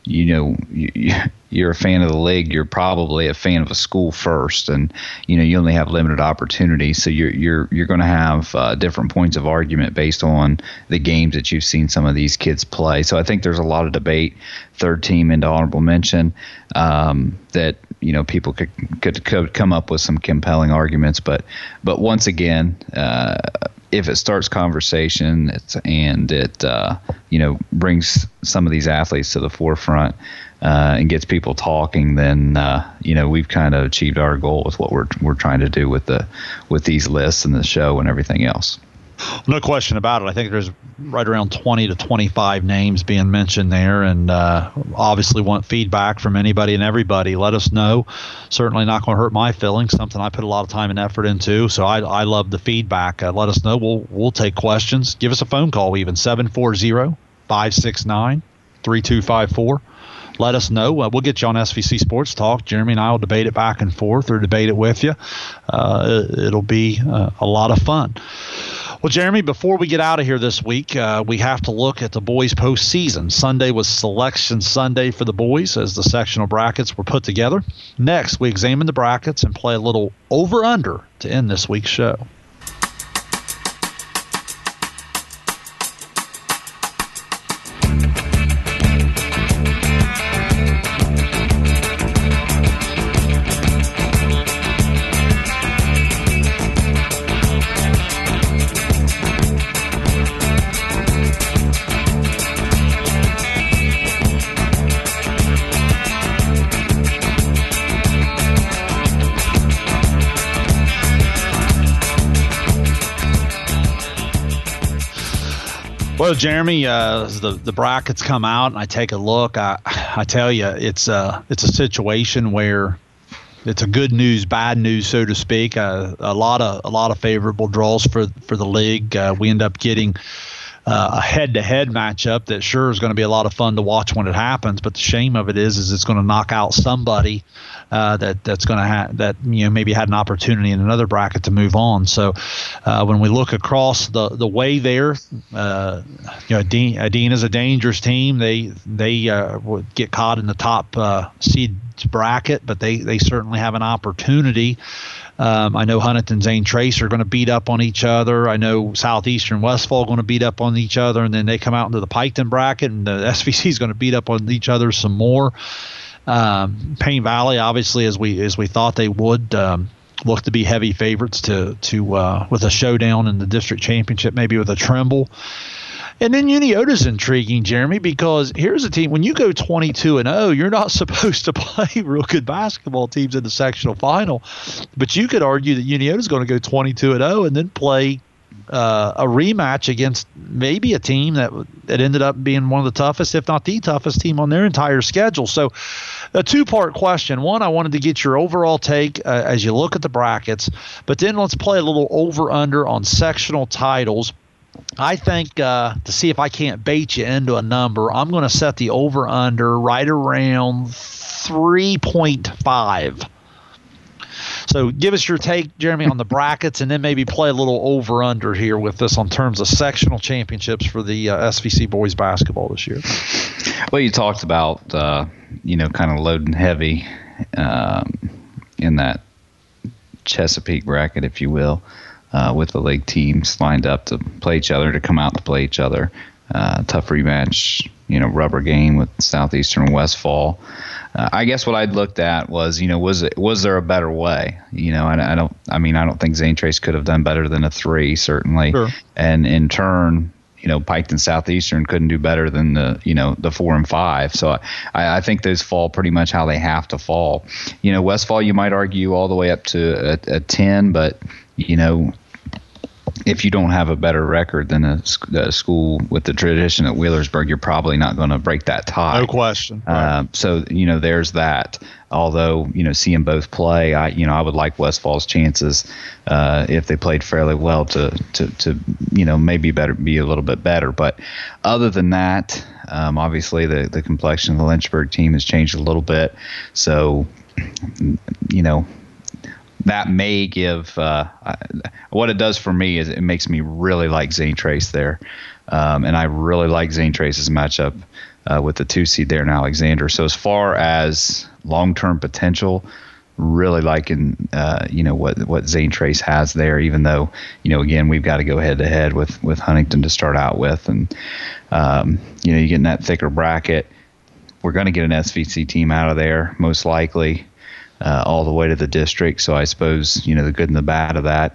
a fan of the league, you're probably a fan of a school first, and you only have limited opportunity, so you're going to have different points of argument based on the games that you've seen some of these kids play. So I think there's a lot of debate. Third team into honorable mention that people could come up with some compelling arguments, but once again, if it starts conversation and it brings some of these athletes to the forefront and gets people talking, then we've kind of achieved our goal with what we're trying to do with these lists and the show and everything else. No question about it. I think there's right around 20 to 25 names being mentioned there, and obviously want feedback from anybody and everybody. Let us know. Certainly not going to hurt my feelings, something I put a lot of time and effort into, so I love the feedback. Let us know. We'll take questions. Give us a phone call even, 740-569-3254. Let us know. We'll get you on SVC Sports Talk. Jeremy and I will debate it back and forth or debate it with you. It'll be a lot of fun. Well, Jeremy, before we get out of here this week, we have to look at the boys' postseason. Sunday was Selection Sunday for the boys as the sectional brackets were put together. Next, we examine the brackets and play a little over-under to end this week's show. Well, Jeremy, as the brackets come out and I take a look, I tell you, it's a situation where it's a good news, bad news, so to speak. A lot of favorable draws for the league. We end up getting a head-to-head matchup that sure is going to be a lot of fun to watch when it happens. But the shame of it is it's going to knock out somebody that's going to have that maybe had an opportunity in another bracket to move on. So when we look across the way there, Dean is a dangerous team. They would get caught in the top seed bracket, but they certainly have an opportunity. I know Huntington Zane Trace are going to beat up on each other. I know Southeastern Westfall are going to beat up on each other, and then they come out into the Piketon bracket, and the SVC is going to beat up on each other some more. Payne Valley, obviously, as we thought they would, look to be heavy favorites to with a showdown in the district championship, maybe with a Trimble. And then Uniota's intriguing, Jeremy, because here's a team, when you go 22-0, you're not supposed to play real good basketball teams in the sectional final. But you could argue that Uniota's going to go 22-0 and then play a rematch against maybe a team that ended up being one of the toughest, if not the toughest team on their entire schedule. So a two-part question. One, I wanted to get your overall take as you look at the brackets. But then let's play a little over-under on sectional titles. I think to see if I can't bait you into a number, I'm going to set the over-under right around 3.5. So give us your take, Jeremy, on the brackets, and then maybe play a little over-under here with this on terms of sectional championships for the SVC boys basketball this year. Well, you talked about, kind of loading heavy in that Chesapeake bracket, if you will. With the league teams lined up to play each other, to come out to play each other. Tough rematch, rubber game with Southeastern Westfall. I guess what I'd looked at was, was there a better way? I don't think Zane Trace could have done better than a 3, certainly. Sure. And in turn, Piketon Southeastern couldn't do better than the 4 and 5. So I think those fall pretty much how they have to fall. Westfall, you might argue all the way up to a 10, but if you don't have a better record than a school with the tradition at Wheelersburg, you're probably not going to break that tie. No question. Right. So there's that. Although seeing both play, I would like Westfall's chances if they played fairly well to maybe be a little bit better. But other than that, obviously the complexion of the Lynchburg team has changed a little bit. So that may give what it does for me is it makes me really like Zane Trace there, and I really like Zane Trace's matchup with the 2 seed there in Alexander. So as far as long-term potential, really liking what Zane Trace has there. Even though again we've got to go head-to-head with Huntington to start out with, and you get in that thicker bracket. We're going to get an SVC team out of there most likely. All the way to the district. So I suppose, the good and the bad of that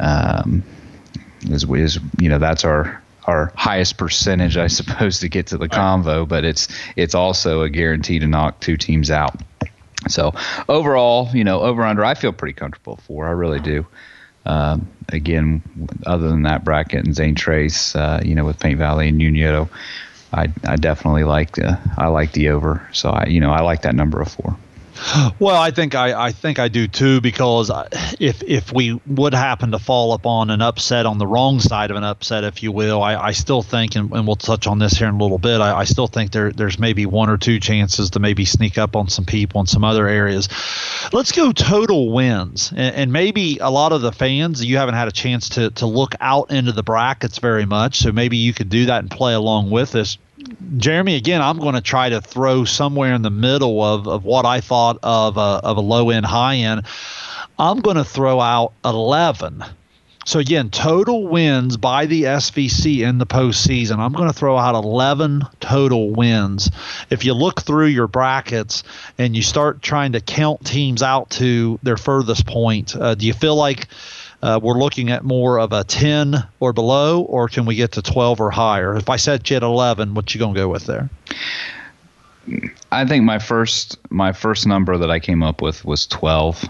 is that's our highest percentage, I suppose, to get to the convo, but it's also a guarantee to knock 2 teams out. So overall, over under, I feel pretty comfortable at 4. I really do. Again, other than that bracket and Zane Trace, with Payne Valley and Uniota, I definitely like the over. So I like that number of 4. Well, I think I do too, because if we would happen to fall upon an upset on the wrong side of an upset, if you will, I still think, and we'll touch on this here in a little bit, I still think there's maybe one or two chances to maybe sneak up on some people in some other areas. Let's go total wins, and maybe a lot of the fans, you haven't had a chance to look out into the brackets very much, so maybe you could do that and play along with us. Jeremy, again, I'm going to try to throw somewhere in the middle of what I thought of a low end, high end. I'm going to throw out 11. So again, total wins by the SVC in the postseason. I'm going to throw out 11 total wins. If you look through your brackets and you start trying to count teams out to their furthest point, do you feel like we're looking at more of a 10 or below, or can we get to 12 or higher? If I said you at 11, what you going to go with there? I think my first number that I came up with was 12.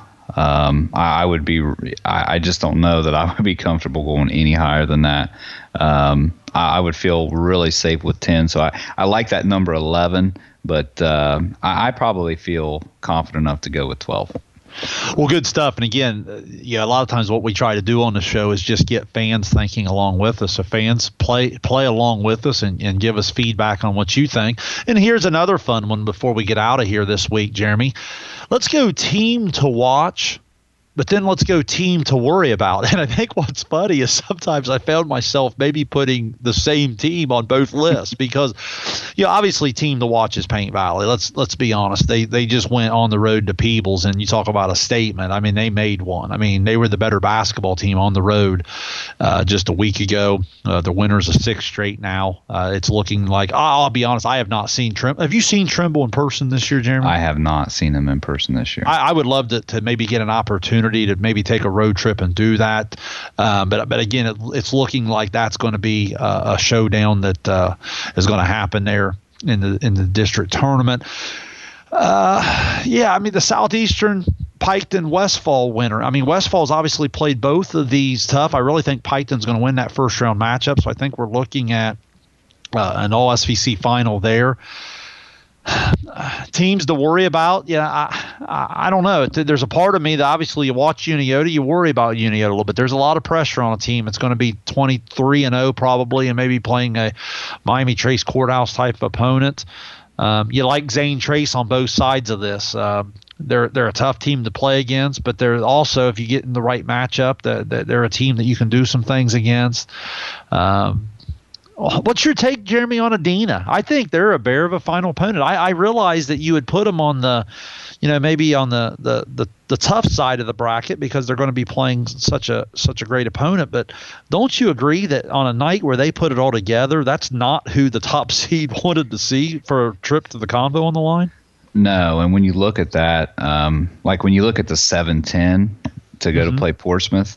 I just don't know that I would be comfortable going any higher than that. I would feel really safe with 10. So I like that number 11, but I probably feel confident enough to go with 12. Well, good stuff. And again, a lot of times what we try to do on the show is just get fans thinking along with us. So fans play along with us and give us feedback on what you think. And here's another fun one before we get out of here this week, Jeremy. Let's go team to watch, but then let's go team to worry about. And I think what's funny is sometimes I found myself maybe putting the same team on both lists because, obviously team to watch is Paint Valley. Let's be honest. They just went on the road to Peebles, and you talk about a statement. I mean, they made one. I mean, they were the better basketball team on the road just a week ago. The winners of 6 straight now. It's looking like, I'll be honest, I have not seen Trimble. Have you seen Trimble in person this year, Jeremy? I have not seen them in person this year. I would love to maybe get an opportunity to maybe take a road trip and do that. But again, it's looking like that's going to be a showdown that is going to happen there in the district tournament. I mean, the Southeastern Piketon Westfall winner. I mean, Westfall's obviously played both of these tough. I really think Piketon's going to win that first round matchup. So I think we're looking at an all SVC final there. Teams to worry about, I don't know. There's a part of me that obviously you watch Uniota, you worry about Uniota a little bit. There's a lot of pressure on a team. It's going to be 23-0 probably, and maybe playing a Miami Trace Courthouse type opponent. You like Zane Trace on both sides of this. They're a tough team to play against, but they're also, if you get in the right matchup, they're a team that you can do some things against. What's your take, Jeremy, on Adena? I think they're a bear of a final opponent. I realize that you would put them on the, maybe on the tough side of the bracket because they're going to be playing such a great opponent. But don't you agree that on a night where they put it all together, that's not who the top seed wanted to see for a trip to the Convo on the line? No, and when you look at that, like when you look at the 7-10 to go to play Portsmouth,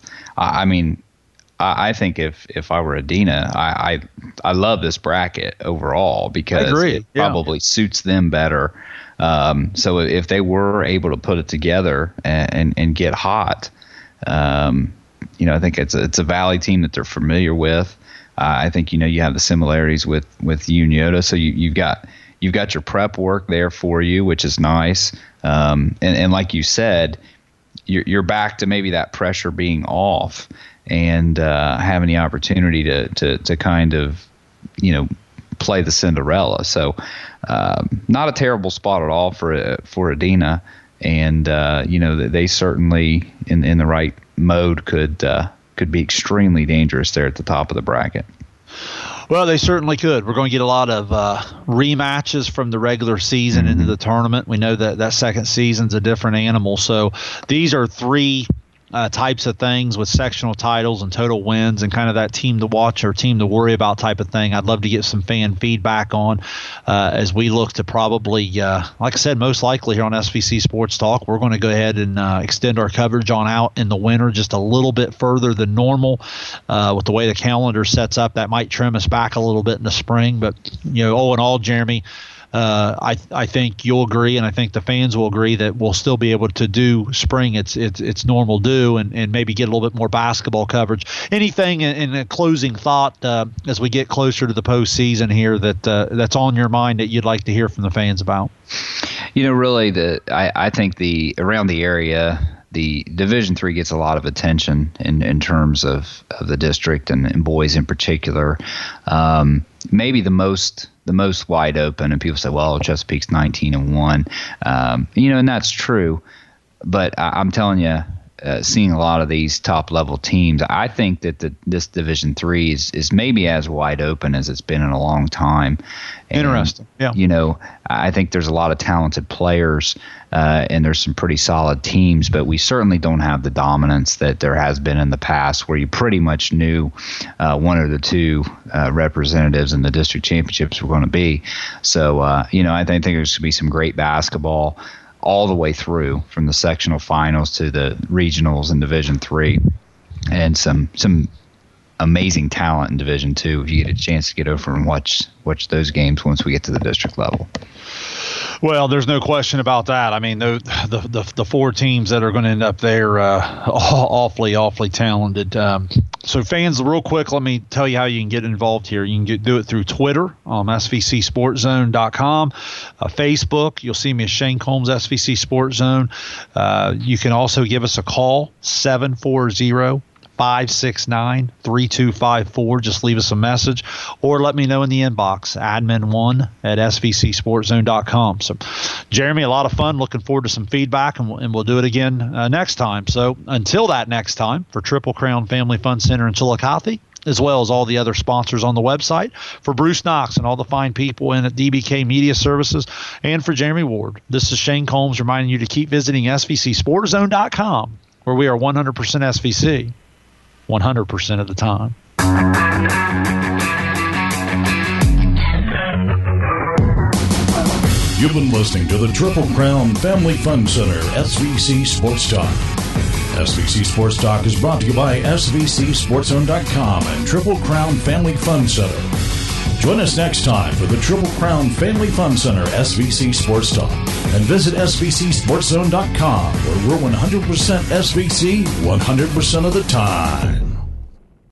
I think if I were Adena, I love this bracket overall because it probably suits them better. So if they were able to put it together and get hot, I think it's a Valley team that they're familiar with. I think you have the similarities with Uniota, so you've got your prep work there for you, which is nice. And like you said, you're back to maybe that pressure being off. And having the opportunity to kind of, play the Cinderella. So not a terrible spot at all for Adena. And, they certainly, in the right mode, could be extremely dangerous there at the top of the bracket. Well, they certainly could. We're going to get a lot of rematches from the regular season into the tournament. We know that second season's a different animal. So these are 3 types of things with sectional titles and total wins and kind of that team to watch or team to worry about type of thing. I'd love to get some fan feedback on as we look to probably, like I said, most likely here on SVC Sports Talk, we're going to go ahead and extend our coverage on out in the winter just a little bit further than normal with the way the calendar sets up. That might trim us back a little bit in the spring. But, all in all, Jeremy, I think you'll agree, and I think the fans will agree that we'll still be able to do spring its normal due, and maybe get a little bit more basketball coverage. Anything in a closing thought as we get closer to the postseason here that's on your mind that you'd like to hear from the fans about? Really, I think around the area, the Division III gets a lot of attention in terms of the district and boys in particular. Maybe the most wide open, and people say, well, Chesapeake's 19-1, and that's true. But I'm telling you, seeing a lot of these top level teams, I think that this Division III is maybe as wide open as it's been in a long time. And, interesting. Yeah. I think there's a lot of talented players, and there's some pretty solid teams, but we certainly don't have the dominance that there has been in the past, where you pretty much knew one or the two representatives in the district championships were going to be. So, I think there's going to be some great basketball all the way through, from the sectional finals to the regionals in Division III, and some amazing talent in Division II if you get a chance to get over and watch those games once we get to the district level. Well, there's no question about that. I mean, the four teams that are going to end up there, awfully talented. So fans, real quick, let me tell you how you can get involved here. You can do it through Twitter, svcsportzone.com, Facebook. You'll see me as Shane Combs, SVC Sports Zone. You can also give us a call, 740-569-3254. Just leave us a message, or let me know in the inbox, admin1@svcsportzone.com. So, Jeremy, a lot of fun. Looking forward to some feedback, and we'll do it again next time. So until that next time, for Triple Crown Family Fun Center in Chillicothe, as well as all the other sponsors on the website, for Bruce Knox and all the fine people in at DBK Media Services, and for Jeremy Ward, this is Shane Combs reminding you to keep visiting svcsportzone.com, where we are 100% SVC. 100% of the time. You've been listening to the Triple Crown Family Fun Center, SVC Sports Talk. SVC Sports Talk is brought to you by svcsportzone.com and Triple Crown Family Fun Center. Join us next time for the Triple Crown Family Fun Center, SVC Sports Talk. And visit svcsportzone.com, where we're 100% SVC 100% of the time.